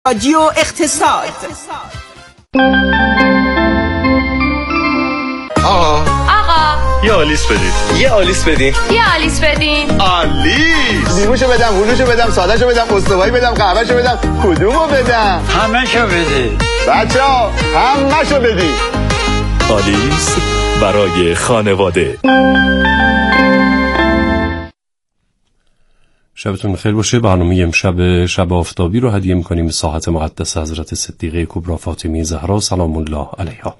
رادیو اقتصاد. آقا یه آلیس بدید. یه آلیس بدین. آلیس. لیموشو بدم، هلوشو بدم، سادهشو بدم، استوایی بدم، قهوهشو بدم، کدومو بدم؟ همه‌شو بده. بچه‌ها همه‌شو بدید. آلیس برای خانواده. شبتون خیر باشه. برنامه امشب شب آفتابی رو هدیه می‌کنیم به ساحت مقدس حضرت صدیقه کبری فاطمه زهرا سلام الله علیها.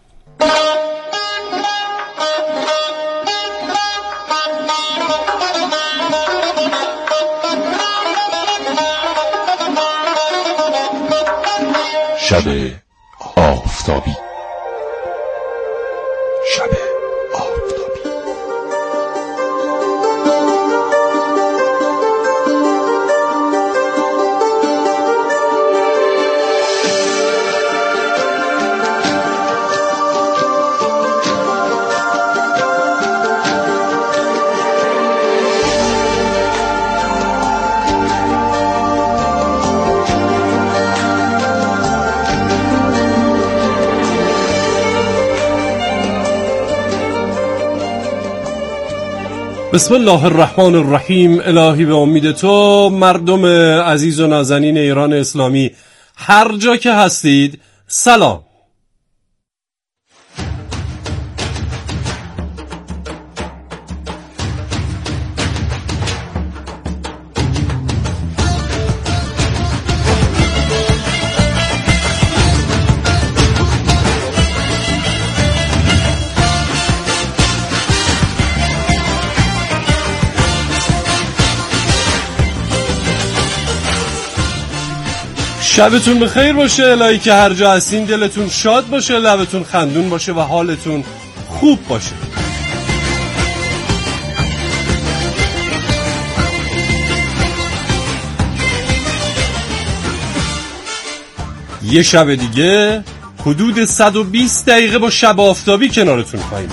شب آفتابی. شب آفتابی. بسم الله الرحمن الرحیم. الهی به امید تو مردم عزیز و نازنین ایران اسلامی هر جا که هستید سلام. شبتون بخیر باشه. الهی که هر جا هستین دلتون شاد باشه، لبتون خندون باشه و حالتون خوب باشه. یه شب دیگه حدود 120 دقیقه با شب آفتابی کنارتون خواهیم.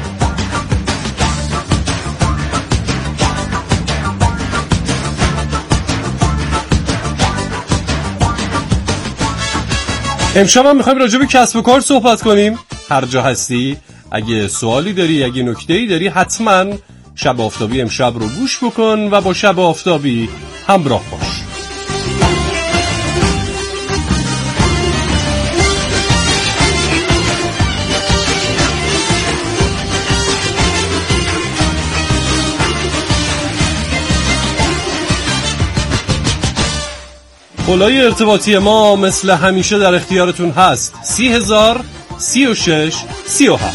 امشب هم میخوایم راجع به کسب و کار صحبت کنیم. هر جا هستی اگه سوالی داری، اگه نکته‌ای داری، حتما شب آفتابی امشب رو گوش بکن و با شب آفتابی همراه باش. پلای ارتباطی ما مثل همیشه در اختیارتون هست. 30,000 36 37.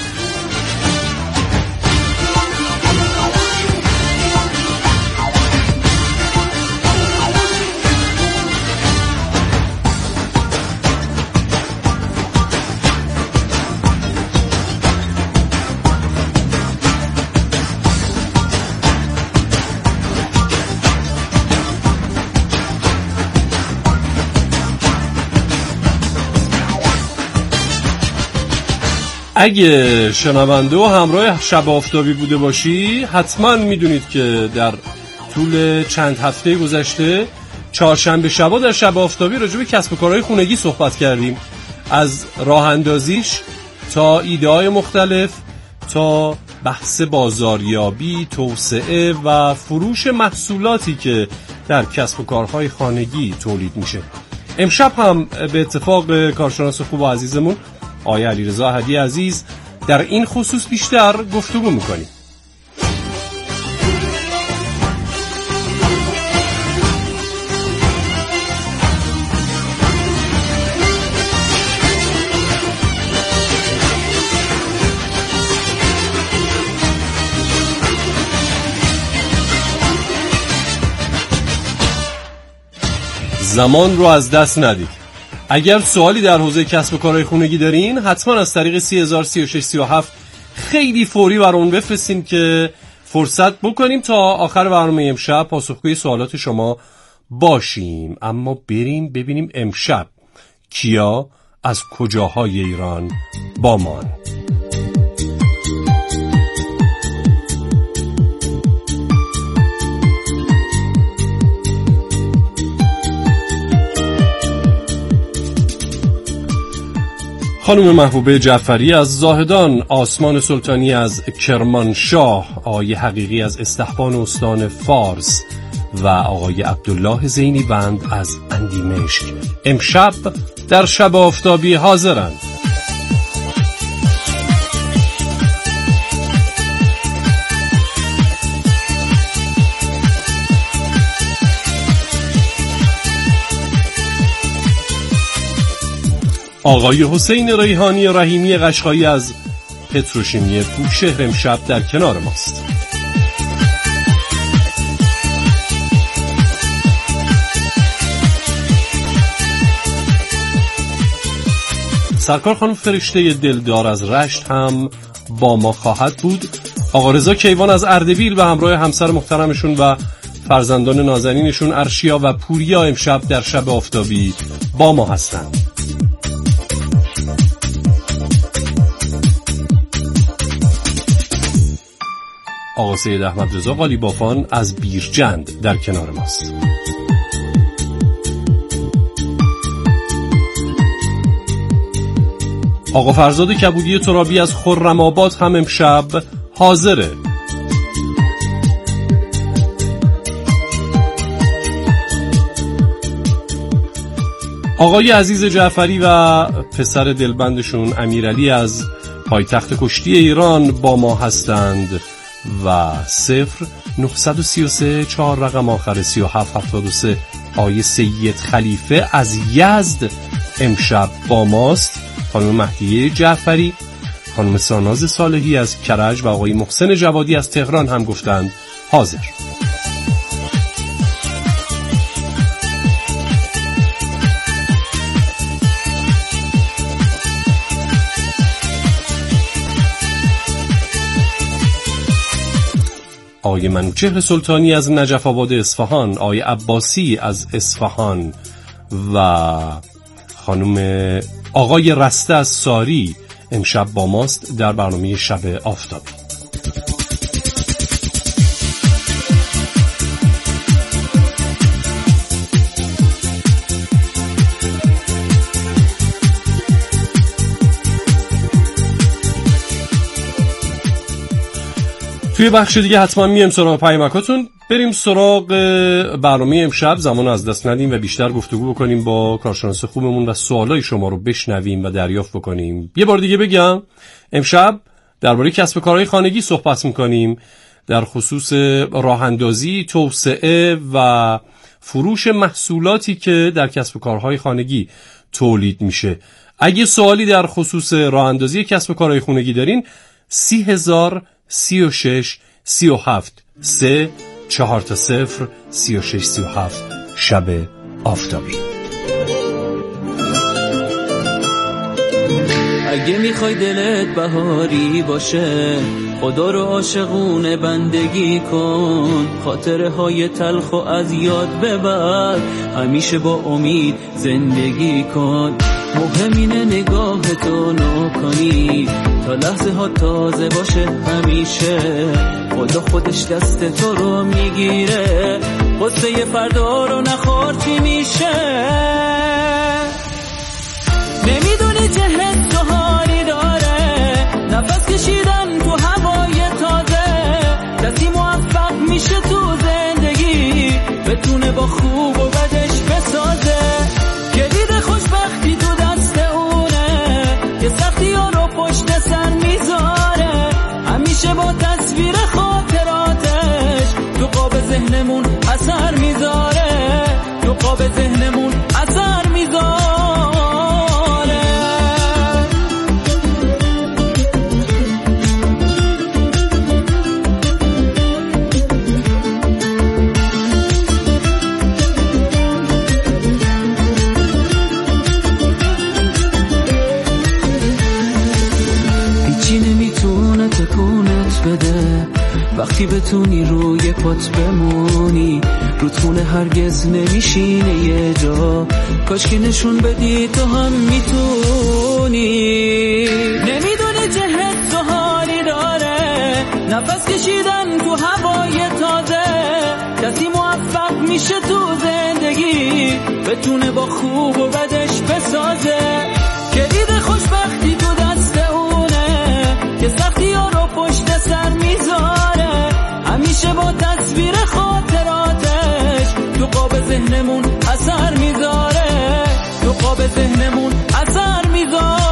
اگه شنونده و همراه شب آفتابی بوده باشی حتما میدونید که در طول چند هفته گذشته چهارشنبه شبا در شب آفتابی راجع به کسب و کارهای خونگی صحبت کردیم. از راه اندازیش تا ایده‌های مختلف تا بحث بازاریابی، توسعه و فروش محصولاتی که در کسب و کارهای خانگی تولید میشه. امشب هم به اتفاق کارشناس خوب و عزیزمون آقای علیرضا هدی عزیز در این خصوص بیشتر گفتگو میکنیم. زمان رو از دست ندید. اگر سوالی در حوزه کسب و کارهای خونگی دارین حتما از طریق 30,000 36 37 خیلی فوری برامون بفرستین که فرصت بکنیم تا آخر برنامه امشب پاسخگوی سوالات شما باشیم. اما بریم ببینیم امشب کیا از کجاهای ایران با ما. خانم محبوبه جعفری از زاهدان، آسمان سلطانی از کرمانشاه، آقای حقیقی از استحبان استان فارس و آقای عبدالله زینی بند از اندیمشک امشب در شب آفتابی حاضرند. آقای حسین ریحانی رحیمی قشقایی از پتروشیمی بوشهر امشب در کنار ماست. سرکار خانم فرشته دلدار از رشت هم با ما خواهد بود. آقا رضا کیوان از اردبیل و همراه همسر محترمشون و فرزندان نازنینشون ارشیا و پوریا امشب در شب آفتابی با ما هستند. آقا سید احمد رضا قالیبافان از بیرجند در کنار ماست. آقا فرزاد کبودی ترابی از خرم‌آباد هم امشب حاضره. آقای عزیز جعفری و پسر دلبندشون امیرعلی از پایتخت کشتی ایران با ما هستند و 0933 4 رقم آخر 3773 آقای سید خلیفه از یزد امشب با ماست. خانم مهدیه جعفری، خانم ساناز صالحی از کرج و آقای محسن جوادی از تهران هم گفتند حاضر. آقای منوچهر سلطانی از نجف آباد اصفهان، آقای عباسی از اصفهان و خانم آقای رسته از ساری امشب با ماست در برنامه شب آفتابی. توی بخش دیگه حتما میایم سراغ پیامکاتون. بریم سراغ برنامه امشب، زمان از دست ندیم و بیشتر گفتگو بکنیم با کارشناس خوبمون و سوالای شما رو بشنویم و دریافت بکنیم. یه بار دیگه بگم امشب درباره کسب کارهای خانگی صحبت میکنیم، در خصوص راه اندازی، توسعه و فروش محصولاتی که در کسب کارهای خانگی تولید میشه. اگه سوالی در خصوص راه اندازی کسب کارهای خانگی دارین 30,000 36 37 3 4 تا 0 36 37 شب آفتابی. اگه میخوای دلت بهاری باشه خدا رو عاشقونه بندگی کن، خاطره های تلخ و از یاد ببر، همیشه با امید زندگی کن. مهم اینه نگاه تو نکنی تا لحظه ها تازه باشه، همیشه خدا خودش دست تو رو میگیره، قصه فردا رو نخور چی میشه. نمیدونی چه حس و حالی داره نفس کشیدن تو هوای تازه، کسی موفق میشه تو زندگی بتونه با خوب و بدش بسازه، کلید خوشبختی تو دست اونه که سختی ها رو پشت سر میذاره، همیشه با تصویر خاطراتش تو قاب ذهنمون اثر میذاره، تو قاب ذهنمون اثر میذاره. وقتی بتونی روی پات بمونی، رودخونه هرگز نمیشینه یه جا، کاش که نشون بدی تو هم میتونی. نمیدونی چه حس و حالی داره نفس کشیدن تو هوای تازه، کسی موفق میشه تو زندگی بتونه با خوب و بدش بسازه، کلید خوشبختی میشه با تصویر خاطراتش تو قاب ذهنمون اثر میذاره، تو قاب ذهنمون اثر میذاره.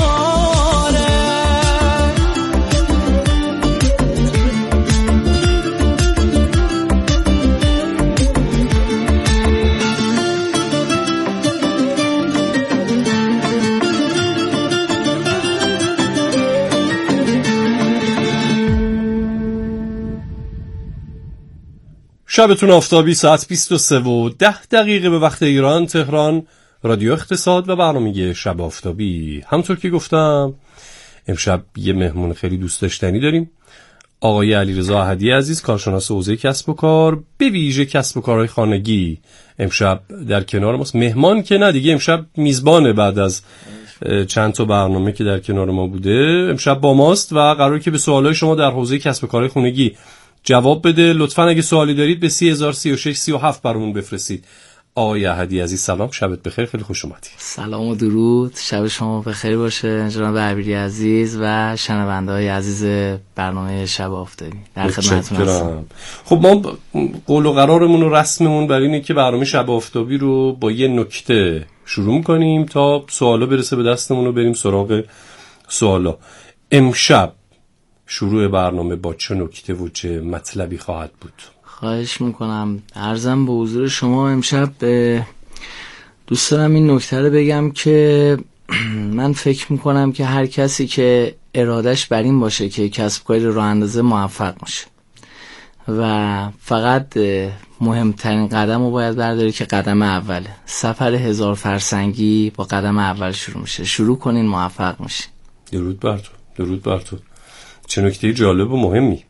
شبتون آفتابی، ساعت 23:10 به وقت ایران تهران. رادیو اقتصاد و برنامه شب آفتابی. همونطور که گفتم امشب یه مهمون خیلی دوست داشتنی داریم، آقای علیرضا احدی عزیز، کارشناس حوزه کسب و کار، به ویژه کسب و کارهای خانگی. امشب در کنار ماست. مهمان که نه دیگه، امشب میزبانه. بعد از چند تا برنامه که در کنار ما بوده امشب با ماست و قراره که به سوالای شما در حوزه کسب و کارهای خانگی جواب بده. لطفاً اگه سوالی دارید به 303637 برامون بفرستید. آقای احدی عزیز سلام، شبت بخیر، خیلی خوش اومدید. سلام و درود، شب شما بخیر باشه جناب عبیری عزیز و شنونده‌های عزیز برنامه شب آفتابی. در خدمتتون هستم. خب ما قول و قرارمون و رسممون برای اینه که برنامه شب آفتابی رو با یه نکته شروع کنیم تا سوالا برسه به دستمون و بریم سراغ سوالا. امشب شروع برنامه با چه نکته و چه مطلبی خواهد بود؟ خواهش میکنم. عرضم به حضور شما امشب دوست دارم این نکته رو بگم که من فکر میکنم که هر کسی که ارادش بر این باشه که کسب کاری راه اندازه موفق میشه و فقط مهمترین قدم رو باید برداره که قدم اوله. سفر 1000 فرسنگی با قدم اول شروع میشه. شروع کنین موفق میشین. درود بر تو، درود بر تو. چه نکته جالب و مهمی.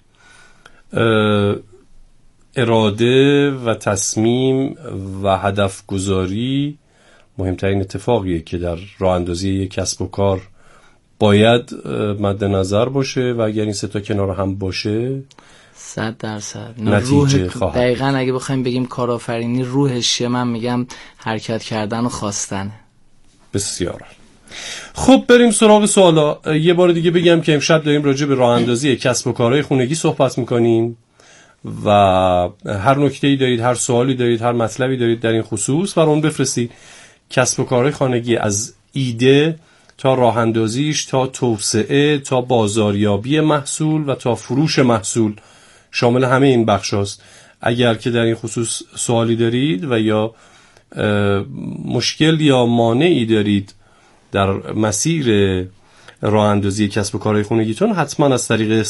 اراده و تصمیم و هدف گذاری مهمترین اتفاقیه که در راه اندازی یک کسب و کار باید مد نظر باشه و اگر این سه تا کنار هم باشه 100% نتیجه خواهد. دقیقاً اگه بخوایم بگیم کارآفرینی روحش چیه، من میگم حرکت کردن و خواستن. بسیار. خب بریم سراغ سوالا. یه بار دیگه بگم که امشب داریم راجع به راه اندازی کسب و کارهای خانگی صحبت میکنیم و هر نکته‌ای دارید، هر سوالی دارید، هر مطلبی دارید در این خصوص برام بفرستید. کسب و کارهای خانگی از ایده تا راه اندازیش تا توسعه تا بازاریابی محصول و تا فروش محصول شامل همه این بخشاست. اگر که در این خصوص سوالی دارید و یا مشکل یا مانعی دارید در مسیر راه اندازی کسب و کارهای خانگیتون، حتما از طریق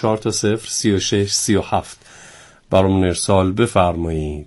3403637 برامون ارسال بفرمایید.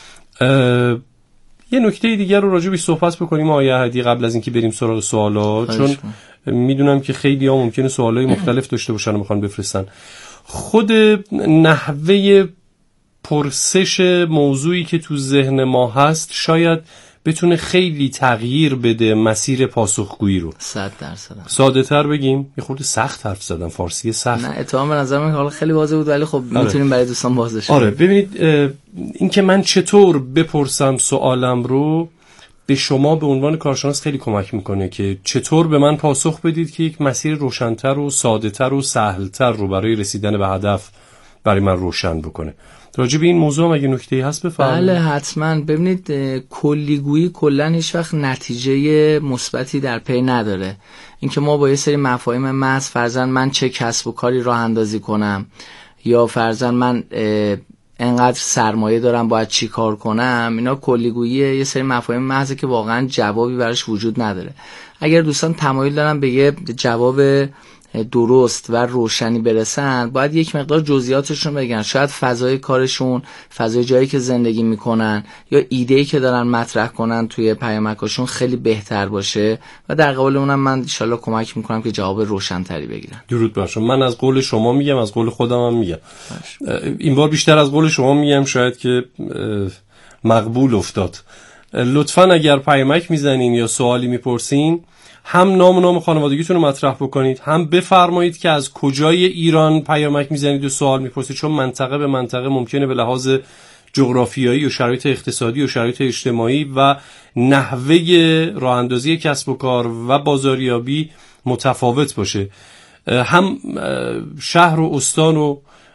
یه نکته دیگر رو راجع بهش صحبت بکنیم آقای احدی قبل از اینکه بریم سراغ سوالا، چون میدونم که خیلی ها ممکنه سوالای مختلف داشته باشن و میخوان بفرستن. خود نحوه پرسش موضوعی که تو ذهن ما هست شاید بتونه خیلی تغییر بده مسیر پاسخگویی رو. 100%. ساده تر بگیم، یه خورده سخت حرف زدم، فارسی سخت. نه اتهام به نظر من حالا خیلی واضح بود ولی خب میتونیم برای دوستان بازش کنیم. آره ببینید، این که من چطور بپرسم سوالم رو به شما به عنوان کارشناس خیلی کمک میکنه که چطور به من پاسخ بدید که یک مسیر روشن‌تر و ساده‌تر و سهل‌تر رو برای رسیدن به هدف برای من روشن بکنه. راجع به این موضوع هم اگه نکته‌ای هست بفرمایید. بله حتما. ببینید کلیگویی کلا هیچ وقت نتیجه مثبتی در پی نداره. اینکه ما با یه سری مفاهیم محض فرضاً من چه کسب و کاری راه اندازی کنم یا فرضاً من انقدر سرمایه دارم باید چی کار کنم، اینا کلیگویی یه سری مفاهیم محضه که واقعاً جوابی براش وجود نداره. اگر دوستان تمایل دارن به یه جواب درست و روشنی برسن باید یک مقدار جزئیاتشون بگن. شاید فضای کارشون، فضای جایی که زندگی میکنن یا ایده‌ای که دارن مطرح کنن توی پیامکاشون خیلی بهتر باشه و در قبال اونم من ان شاءالله کمک میکنم که جواب روشن‌تری بگیرن. درود بر شما. من از قول شما میگم، از قول خودم هم میگم. این بار بیشتر از قول شما میگم، شاید که مقبول افتاد. لطفاً اگر پیامک میزنین یا سوالی میپرسین هم نام خانوادگیتون رو مطرح بکنید، هم بفرمایید که از کجای ایران پیامک میزنید و سوال میپرسید، چون منطقه به منطقه ممکنه به لحاظ جغرافیایی و شرایط اقتصادی و شرایط اجتماعی و نحوه راه اندازی کسب و کار و بازاریابی متفاوت باشه. هم شهر و استان و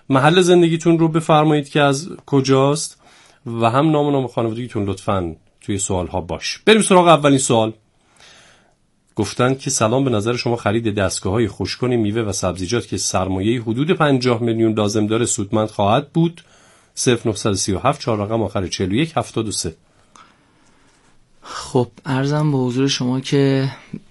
محل زندگیتون رو بفرمایید که از کجاست و هم نام و نام خانوادگیتون لطفاً توی سوال‌ها باش. بریم سراغ اولین سوال. گفتن که سلام، به نظر شما خرید دستگاه‌های خشک‌کن میوه و سبزیجات که سرمایه حدود 50 میلیون لازم داره سودمند خواهد بود؟ 0937 4 رقم آخر 4173. خب عرضم به حضور شما که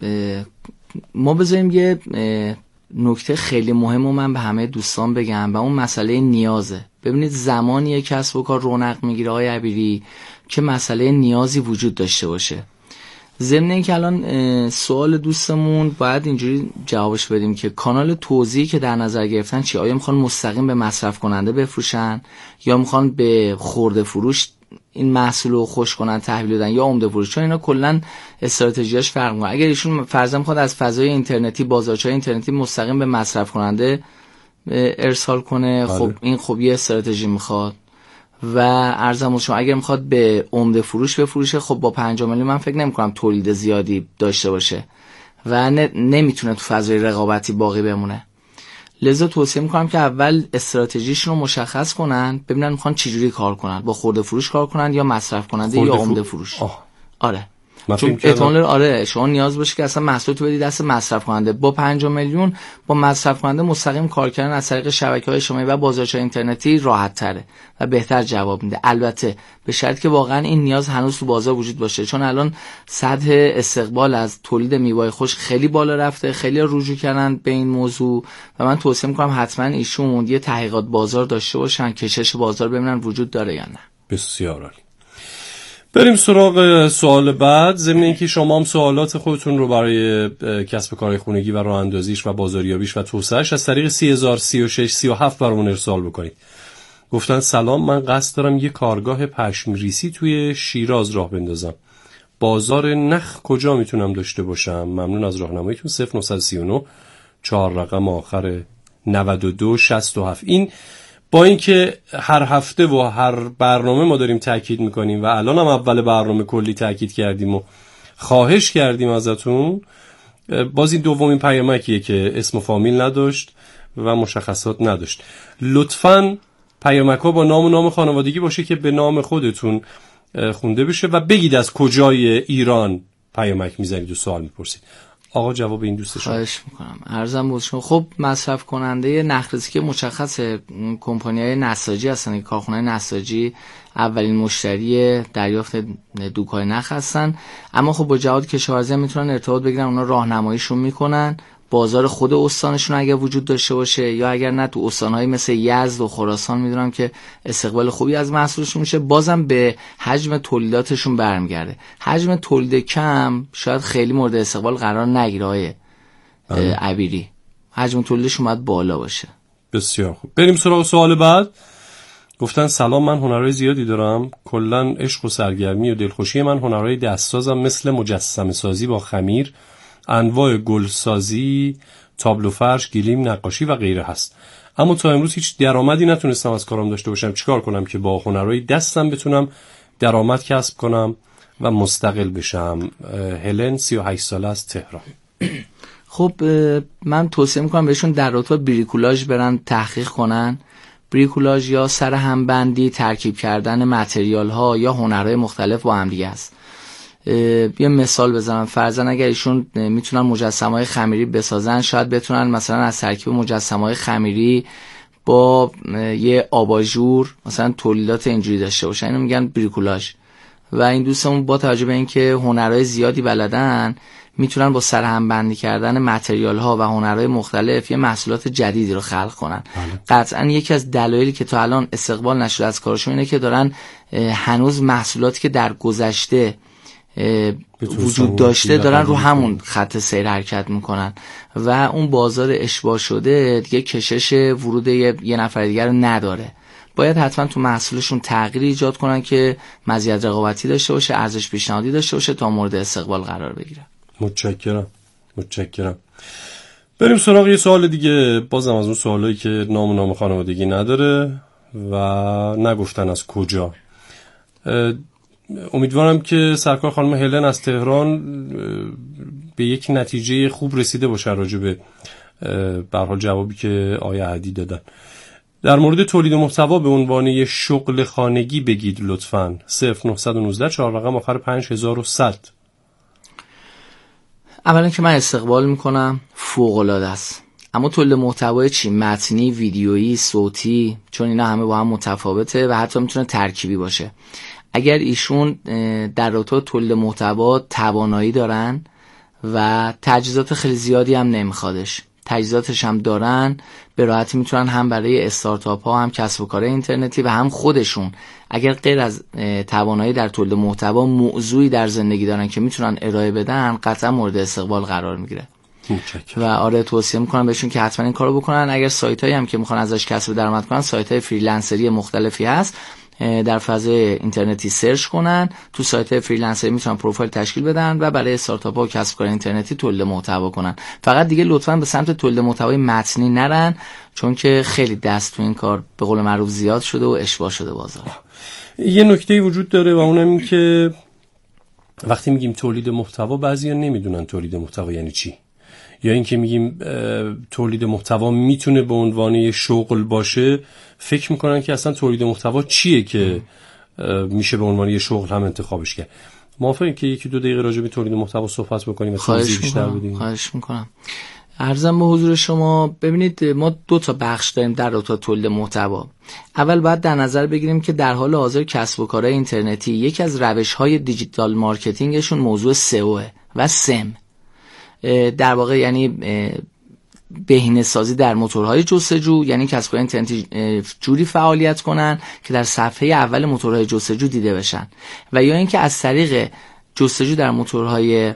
ما بذاریم یه نکته خیلی مهم رو من به همه دوستان بگم و اون مسئله نیازه. ببینید زمانی کسب و کار رونق میگیره آقای عبیری که مسئله نیازی وجود داشته باشه. ضمن اینکه الان سوال دوستمون باید اینجوری جوابش بدیم که کانال توزیعی که در نظر گرفتن چی؟ آیا میخوان مستقیم به مصرف کننده بفروشن یا میخوان به خرده فروش این محصول رو خوش کنن تحویل بدن یا عمده فروش؟ چون اینا کلا استراتژیاش فرق میکنه. اگر ایشون فرضاً میخواد از فضای اینترنتی، بازارچه‌های اینترنتی مستقیم به مصرف کننده ارسال کنه، خب این خب یه استراتژی میخواد. و ارزم شما اگر میخواد به عمده فروش بفروشه، خب با 5 میلیون من فکر نمیکنم تولید زیادی داشته باشه و نمیتونه تو فضای رقابتی باقی بمونه. لذا توصیه میکنم که اول استراتژیشون رو مشخص کنن، ببینن میخوان چجوری کار کنن، با خرده فروش کار کنن یا مصرف کننده یا عمده فروش. آره چون احتمال شما نیاز باشه که اصلا محصول تو بدی دست مصرف کننده. با 5 میلیون با مصرف کننده مستقیم کار کردن از طریق شبکه‌های اجتماعی و بازارهای اینترنتی راحت تره و بهتر جواب میده، البته به شرطی که واقعا این نیاز هنوز تو بازار وجود باشه. چون الان سطح استقبال از تولید میوه خوش خیلی بالا رفته، خیلی رجوع کردن به این موضوع و من توصیه میکنم حتما ایشون یه تحقیقات بازار داشته باشن، کشش بازار ببینن وجود داره یا نه. بسیار عالی. بریم سراغ سوال بعد. ضمن اینکه شما هم سوالات خودتون رو برای کسب کارهای خونگی و راه اندازیش و بازاریابیش و توسعهش از طریق 303637 برامون ارسال بکنید. گفتن سلام، من قصد دارم یه کارگاه پشم ریسی توی شیراز راه بندازم. بازار نخ کجا میتونم داشته باشم؟ ممنون از راهنماییتون. 0939 4 رقم آخر 9267. این با اینکه هر هفته و هر برنامه ما داریم تاکید میکنیم و الان هم اول برنامه کلی تاکید کردیم و خواهش کردیم ازتون، باز این دومین پیامکیه که اسم و فامیل نداشت و مشخصات نداشت. لطفاً پیامک‌ها با نام و نام خانوادگی باشه که به نام خودتون خونده بشه و بگید از کجای ایران پیامک میزنید و سوال میپرسید. آقا جواب این دوست شما. خواهش میکنم. عرضم بود شما خب مصرف کننده نخرسی که مشخصه کمپانی‌های نساجی هستن، کارخانه‌های نساجی اولین مشتری دریافت دوک‌های نخ هستن، اما خب با جهاد کشاورزی میتونن ارتباط بگیرن، اونا راهنماییشون میکنن. بازار خود استانشون اگر وجود داشته باشه یا اگر نه تو استان‌های مثل یزد و خراسان میدونم که استقبال خوبی از محصولشون میشه، بازم به حجم تولیداتشون برمیگرده. حجم تولید کم شاید خیلی مورد استقبال قرار نگیره های عبیری، حجم تولیدشون باید بالا باشه. بسیار خوب. بریم سراغ سوال بعد. گفتن سلام، من هنرهای زیادی دارم، کلا عشق و سرگرمی و دلخوشی من هنرهای دستسازم مثل مجسمه سازی با خمیر، انواع گلسازی، تابلو فرش، گلیم، نقاشی و غیره هست. اما تا امروز هیچ درآمدی نتونستم از کارم داشته باشم. چیکار کنم که با هنرهای دستم بتونم درآمد کسب کنم و مستقل بشم؟ هلن 38 ساله از تهران. خب من توصیه میکنم بهشون در رابطه بریکولاژ برن تحقیق کنن. بریکولاژ یا سر همبندی، ترکیب کردن متریال ها یا هنرهای مختلف با هم دیگه است. یه مثال بزنم، فرضاً اگر ایشون میتونن مجسمه‌های خمیری بسازن، شاید بتونن مثلا از ترکیب مجسمه‌های خمیری با یه آباژور مثلا تولیدات اینجوری داشته باشن، اینو میگن بریکولاژ. و این دوستمون با توجه به اینکه هنرهای زیادی بلدن، میتونن با سرهم بندی کردن متریال ها و هنرهای مختلف یه محصولات جدیدی رو خلق کنن. قطعا یکی از دلایلی که تا الان استقبال نشده از کارشون اینه که دارن هنوز محصولاتی که در گذشته وجود داشته دارن رو همون خط سیر حرکت میکنن و اون بازار اشباع شده دیگه کشش ورود یه نفر دیگر رو نداره. باید حتما تو محصولشون تغییر ایجاد کنن که مزیت رقابتی داشته باشه، ارزش پیشنهادی داشته باشه تا مورد استقبال قرار بگیره. متشکرم. بریم سراغ یه سوال دیگه، بازم از اون سوالایی که نام خانوادگی نداره و نگفتن از کجا. امیدوارم که سرکار خانم هلن از تهران به یک نتیجه خوب رسیده باشه راجع به حال جوابی که آقای عدی دادن. در مورد تولید محتوا به عنوان یه شغل خانگی بگید لطفاً. 0919 4 رقم آخر 5100. اولا که من استقبال میکنم، فوق‌العاده است. اما تولید محتوای چی؟ متنی، ویدیویی، صوتی، چون اینا همه با هم متفاوته و حتی میتونه ترکیبی باشه. اگر ایشون در رابطه تولید محتوا توانایی دارن و تجهیزات خیلی زیادی هم نمیخوادش، تجهیزاتش هم دارن، به راحتی میتونن هم برای استارتاپ ها، هم کسب و کار اینترنتی و هم خودشون اگر غیر از توانایی در تولید محتوا موضوعی در زندگی دارن که میتونن ارائه بدن، قطعا مورد استقبال قرار میگیره. و آره توصیه میکنم بهشون که حتما این کارو بکنن. اگر سایت هایی هم که میخوان ازش کسب درآمد کنن، سایت های فریلنسری مختلفی هست، در فضای اینترنتی سرچ کنن، تو سایت های فریلنسری میتونن پروفایل تشکیل بدن و برای استارتاپ ها و کسب کار اینترنتی تولید محتوا کنن. فقط دیگه لطفاً به سمت تولید محتوای متنی نرن، چون که خیلی دست تو این کار به قول معروف زیاد شده و اشباع شده بازار. یه نکته وجود داره و اونم این که وقتی میگیم تولید محتوا، بعضیا نمیدونن تولید محتوا یعنی چی، یا اینکه میگیم تولید محتوا میتونه به عنوان یه شغل باشه، فکر میکنن که اصلا تولید محتوا چیه که میشه به عنوان یه شغل هم انتخابش کرد. موافقی که یکی دو دقیقه راجع به تولید محتوا صحبت بکنیم؟ خواهش میکنم. عرضم به حضور شما، ببینید ما 2 تا بخش داریم در رابطه تولید محتوا. اول باید در نظر بگیریم که در حال حاضر کسب و کارهای اینترنتی یکی از روش‌های دیجیتال مارکتینگشون موضوع سئو و سم، در واقع یعنی بهینه‌سازی در موتورهای جستجو، یعنی کسب و کار اینترنتی جوری فعالیت کنن که در صفحه اول موتورهای جستجو دیده بشن، و یا اینکه از طریق جستجو در موتورهای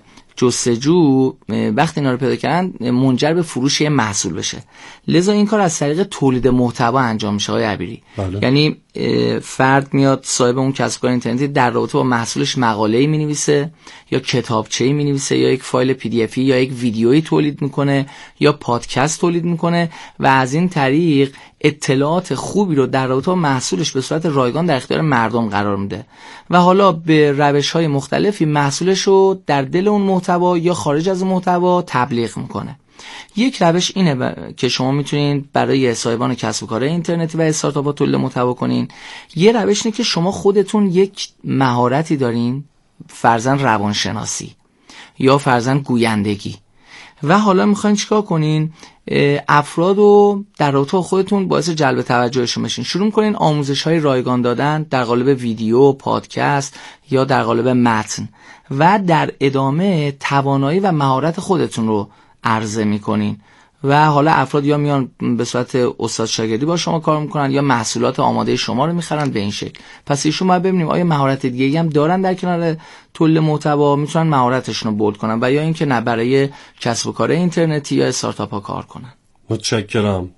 جستجو وقتی اینا رو پیدا کردن منجر به فروش یه محصول بشه. لذا این کار از طریق تولید محتوا انجام میشه آقای عبیری. یعنی فرد میاد، صاحب اون کسب و کار اینترنتی، در رابطه با محصولش مقاله‌ای می‌نویسه یا کتابچه‌ای می‌نویسه یا یک فایل PDF یا یک ویدیویی تولید میکنه یا پادکست تولید میکنه و از این طریق اطلاعات خوبی رو در رابطه با محصولش به صورت رایگان در اختیار مردم قرار میده و حالا به روش‌های مختلفی محصولش رو در دل اون محتوا یا خارج از محتوا تبلیغ میکنه. یک روش اینه که شما میتونید برای صاحبان کسب و کار اینترنتی و استارتاپ‌ها تولید محتوا کنین. یه روش اینه که شما خودتون یک مهارتی دارین، فرضاً روانشناسی یا فرضاً گویندگی، و حالا میخواین چیکار کنین؟ افرادو در رابطه با خودتون باعث جلب توجهشون بشین. شروع میکنین آموزش‌های رایگان دادن در قالب ویدیو، پادکست یا در قالب متن، و در ادامه توانایی و مهارت خودتون رو عرضه میکنین و حالا افراد یا میان به صورت استاد شاگردی با شما کار میکنن یا محصولات آماده شما رو میخرن به این شکل. پس ایشون باید ببینیم آیا مهارت دیگه‌ای هم دارن در کنار تولید محتوا، میتونن مهارتشون رو بولد کنن، و یا اینکه نه برای کسب و کار اینترنتی یا استارتاپ ها کار کنن. متشکرم.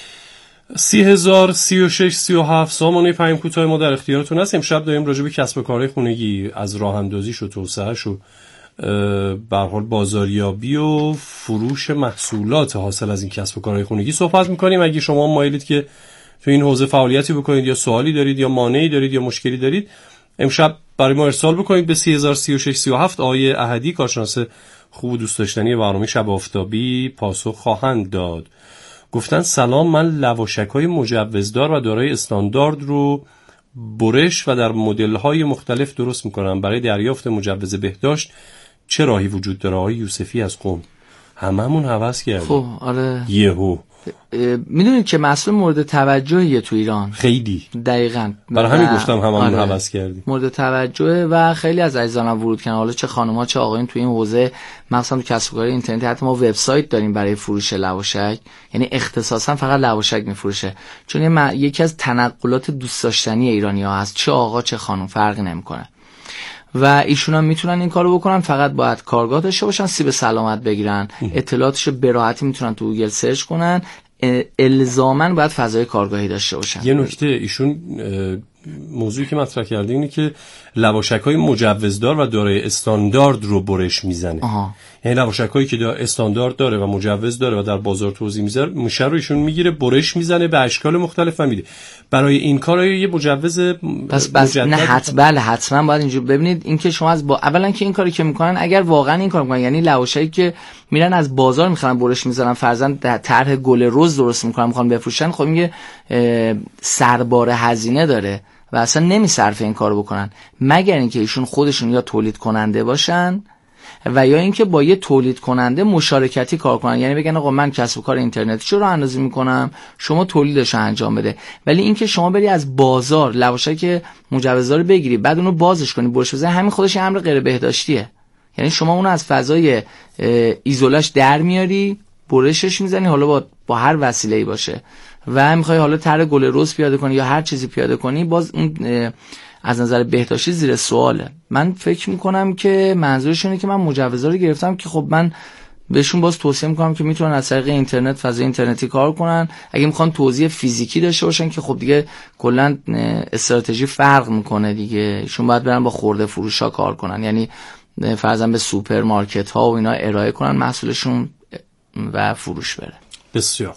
30,000 36 37 سامانه پیام کوتاه ما در اختیارتون هست. امشب داریم راجع به کسب و کارهای خونگی، از راه اندازیش و توسعه‌اش و به هر حال بازاریابی و فروش محصولات حاصل از این کسب و کارهای خونگی صحبت می‌کنیم. اگه شما مایلید که تو این حوزه فعالیتی بکنید یا سوالی دارید یا مانعی دارید یا مشکلی دارید، امشب برای ما ارسال بکنید به 30,000 36 37. آقای احدی، کارشناس خوب و دوست داشتنی برنامه شب آفتابی، پاسخ خواهند داد. گفتن سلام، من لواشک‌های مجوزدار و دارای استاندارد رو برش و در مدل‌های مختلف درست می‌کنم. برای دریافت مجوز بهداشت چه راهی وجود داره؟ آقای یوسفی از قم. هممون هوس کردیم. خب آره، یهو میدونید که مسئله مورد توجهیه تو ایران. خیلی دقیقاً. برای همین گفتم هممون هوس کردیم. مورد توجهه و خیلی از عزیزانم ورود کردن، حالا چه خانم‌ها چه آقایون تو این حوزه، مثلا تو کسب و کار اینترنتی. حتی ما وبسایت داریم برای فروش لواشک، یعنی اختصاصا فقط لواشک میفروشه، چون یکی از تنقلات دوست داشتنی ایرانی‌ها هست، چه آقا چه خانم فرقی نمی‌کنه. و ایشون هم میتونن این کارو بکنن، فقط باید کارگاه داشته باشن، سیب سلامت بگیرن، اطلاعاتشو به راحتی میتونن تو گوگل سرچ کنن، الزاماً باید فضای کارگاهی داشته باشن. یه نکته، ایشون موضوعی که مطرح کردی اینه که لواشک‌های مجوزدار و دارای استاندارد رو برش میزنه. یعنی لواشک‌هایی که استاندارد داره و مجوز داره و در بازار توزیع میشه رو ایشون میگیره برش میزنه به اشکال مختلف و میده. برای این کار یه مجوز بس نه حتما باید اینجور ببینید. این که شما اولا که این کاری که میکنن، اگر واقعا این کار میکنن، یعنی لواشکی که میرن از بازار میخرن برش میذارن، فرضاً طرح گل رز درست میکنن میخوان بفروشن، خب میگه سربار هزینه داره و اصلا نمیصرفه این کارو بکنن، مگر اینکه ایشون خودشون یا تولید کننده باشن و یا اینکه با یه تولید کننده مشارکتی کار کنن. یعنی بگن آقا من کسب و کار اینترنتی چه راه اندازی میکنم، شما تولیدش رو انجام بده. ولی اینکه شما بری از بازار لواشک مجوزدار بگیری بعد اونو بازش کنی برش بزنی، همین خودش امر غیر بهداشتیه. یعنی شما اونو از فضای ایزولش در میاری، برشش میزنی، حالا با هر وسیله‌ای باشه، و میخوای حالا طرح گل رز پیاده کنی یا هر چیزی پیاده کنی، باز اون از نظر بهداشتی زیر سواله. من فکر میکنم که منظورشونه که من مجوزا رو گرفتم که خب من بهشون باز توصیه میکنم که میتونن از طریق اینترنت، فضای اینترنتی کار کنن. اگه میخوان توزیع فیزیکی داشته باشن که خب دیگه کلا استراتژی فرق میکنه دیگه، ایشون باید برن با خرده فروشا کار کنن، یعنی فرضاً به سوپرمارکت ها و اینا ارائه کنن محصولشون و فروش بره. بسیار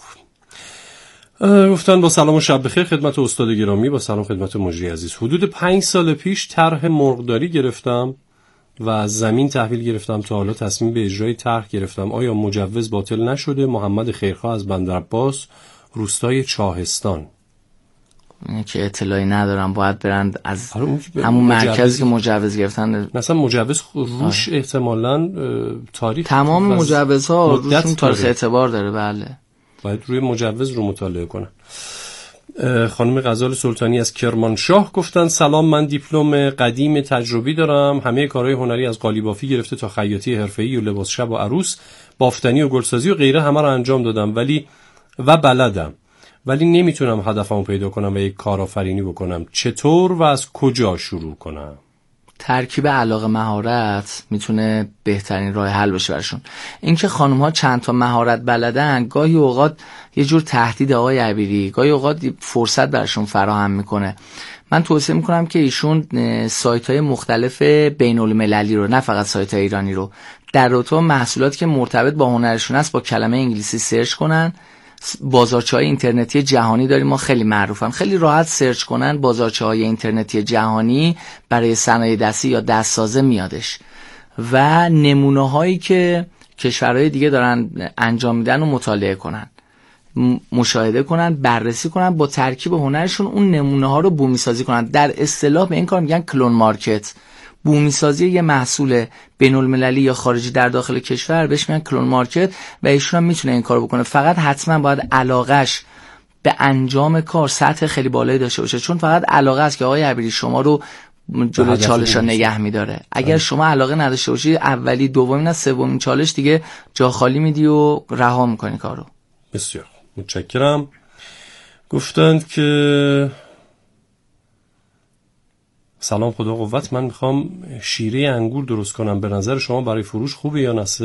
گفتن با سلام و شب بخیر خدمت استاد گرامی، با سلام خدمت مجری عزیز. حدود 5 سال پیش طرح مرغداری گرفتم و از زمین تحویل گرفتم، تا حالا تصمیم به اجرای طرح گرفتم. آیا مجوز باطل نشده؟ محمد خیرخواه از بندرعباس، روستای چاهستان. اینه که اطلاعی ندارم، باید برند از همون مرکزی که مجوز گرفتن. مثلا مجوز روش احتمالاً تاریخ، تمام مجوزها روشون تاریخ اعتبار داره. بله، باید روی مجوز رو مطالعه کنن. خانم غزال سلطانی از کرمانشاه گفتن سلام، من دیپلم قدیم تجربی دارم، همه کارهای هنری از قالیبافی گرفته تا خیاطی حرفه‌ای و لباس شب و عروس، بافتنی و گلسازی و غیره همه رو انجام دادم و بلدم، ولی نمیتونم هدفمو پیدا کنم و یک کارآفرینی بکنم. چطور و از کجا شروع کنم؟ ترکیب علاقه مهارت میتونه بهترین راه حل باشه برشون. اینکه خانم ها چند تا مهارت بلدن گاهی اوقات یه جور تهدید آقای عبیری، گاهی اوقات فرصت برشون فراهم میکنه. من توصیه میکنم که ایشون سایت های مختلف بین المللی رو، نه فقط سایت های ایرانی رو، در رابطه با محصولات که مرتبط با هنرشون است با کلمه انگلیسی سرچ کنن. بازارچه‌های اینترنتی جهانی داریم ما، خیلی معروفن، خیلی راحت سرچ کنن بازارچه‌های اینترنتی جهانی برای صنایع دستی یا دستسازه میادش، و نمونه‌هایی که کشورهای دیگه دارن انجام میدن رو مطالعه کنن، مشاهده کنن، بررسی کنن، با ترکیب هنرشون اون نمونه‌ها رو بومی سازی کنن. در اصطلاح به این کار میگن کلون مارکت. بومی سازی یه محصول بین المللی یا خارجی در داخل کشور بهش میگن کلون مارکت، و ایشون هم میتونه این کارو بکنه. فقط حتما باید علاقش به انجام کار سطح خیلی بالایی داشته باشه، چون فقط علاقه است که آقای عبیری شما رو جلوی چالش‌ها نگه می‌داره. اگر شما علاقه نداشته باشی، اولی، دومین نه سومین چالش دیگه جا خالی میدی و رها می‌کنی کارو. بسیار متشکرم. گفتند که سلام، خدا قوت، من میخوام شیره انگور درست کنم، به نظر شما برای فروش خوبه یا نه؟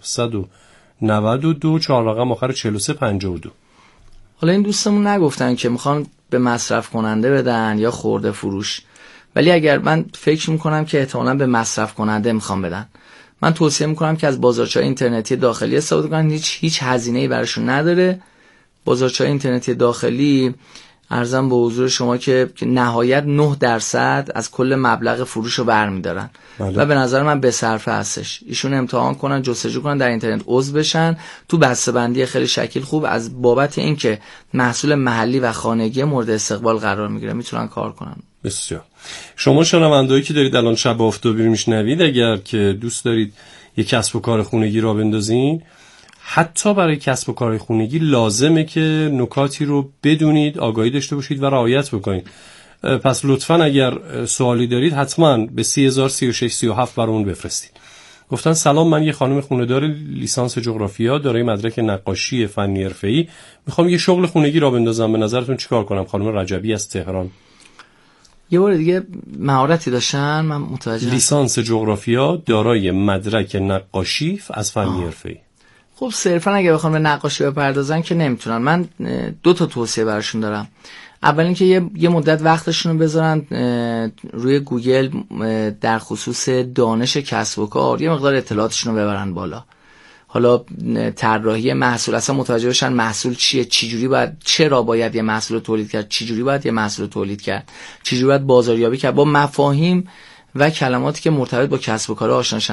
0992 4 رقم آخر 4352. حالا این دوستمون نگفتن که میخوان به مصرف کننده بدن یا خورده فروش، ولی اگر من فکر میکنم که احتمالاً به مصرف کننده میخوام بدن، من توصیه میکنم که از بازارچه‌های اینترنتی داخلی استفاده کنن. هیچ هزینه‌ای براشون نداره. بازارچه‌های اینترنتی داخلی عرضم به حضور شما که نهایت 9% از کل مبلغ فروش رو برمیدارن و به نظر من به صرفه هستش. ایشون امتحان کنن، جستجو کنن، در اینترنت عضو بشن، تو بسته‌بندی خیلی شکل خوب از بابت اینکه محصول محلی و خانگی مورد استقبال قرار میگیره میتونن کار کنن. بسیار. شما شنوندهایی که دارید الان شب آفتابی رو میشنوید، اگر که دوست دارید یک کسب و کار خونگی را بندازین، حتی برای کسب و کار خونگی لازمه که نکاتی رو بدونید، آگاهی داشته باشید و رعایت بکنید. پس لطفاً اگر سوالی دارید حتما به 303637 برامون بفرستید. گفتن سلام، من یه خانم خونه‌دار لیسانس جغرافیا دارای مدرک نقاشی فنی حرفه‌ای، میخوام یه شغل خونگی را بندازم، به نظرتون چیکار کنم؟ خانم رجبی از تهران. یه بار دیگه مهارتی داشتن؟ من متوجه لیسانس جغرافیا دارای مدرک نقاشی از فنی حرفه‌ای. خب صرفا اگه بخوام به نقاشی بپردازن که نمیتونن. من 2 تا توصیه براشون دارم. اول اینکه یه مدت وقتشون رو بذارن روی گوگل در خصوص دانش کسب و کار، یه مقدار اطلاعاتشون رو ببرن بالا. حالا طراحی محصول، اصلا متوجه بشن محصول چیه، چرا باید یه محصول رو تولید کرد، چجوری باید یه محصول رو تولید کرد، چجوری باید بازاریابی کرد، با مفاهیم و کلماتی که مرتبط با کسب و کار آشنا شن.